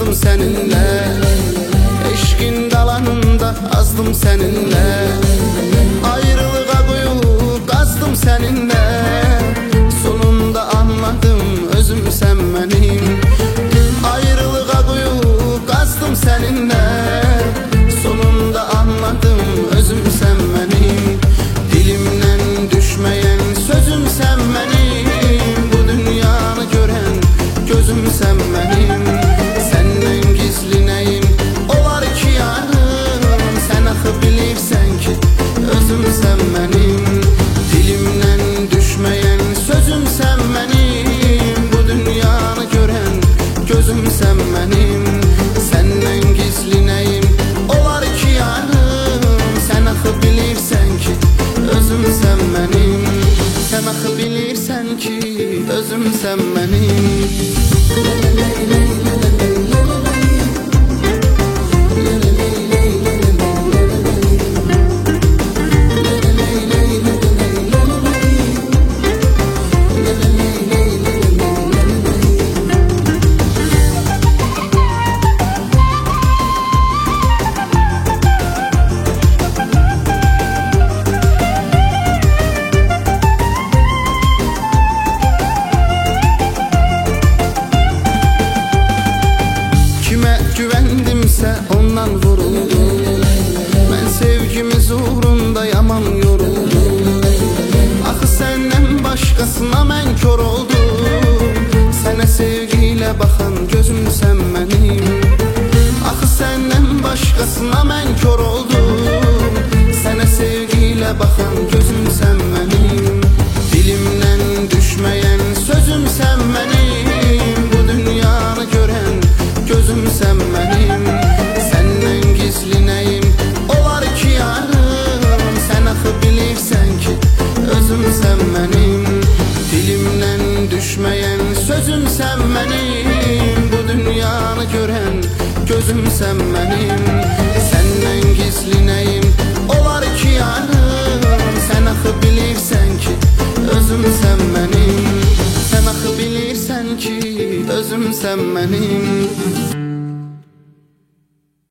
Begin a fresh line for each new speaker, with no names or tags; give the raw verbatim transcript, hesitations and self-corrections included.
yazdım seninle, eşkin dalanında azdım seninle, ayrılığa kuyu kazdım seninle, sonunda anladım özüm sen benim. Ayrılığa kuyu kazdım seninle, sonunda anladım özüm sen benim. Dilimden düşmeyen sözüm sen benim, bu dünyanı gören gözüm sen benim. Senden gizli neyim olar ki yarım, sen axı bilirsen ki özüm sen benim. Dilimden düşmeyen sözüm sen benim, bu dünyanı gören gözüm sen benim. Senden gizli neyim olar ki yarım, sen axı bilirsen ki özüm sen benim. Sen axı bilirsen ki özüm sen benim. Güvendimsə ondan vuruldum, mən sevgimiz uğrunda yaman yoruldum. Axı səndən başqasına mən kör oldum, sənə sevgiyle baxan gözüm sən mənim. Axı səndən başqasına mən kör oldum, sənə sevgiyle baxan gözüm sən mənim. Dilimdən düşməyən sözüm sən mənim, bu dünyanı görən gözüm sen benim. Senden gizli neyim olar ki yarım, sen axı bilirsen ki özüm sen benim. Dilimden düşmeyen sözüm sen benim, bu dünyanı gören gözüm sen benim. Senden gizli neyim olar ki yarım, sen axı bilirsen ki özüm sen benim. Sen axı bilirsen ki özüm sen benim.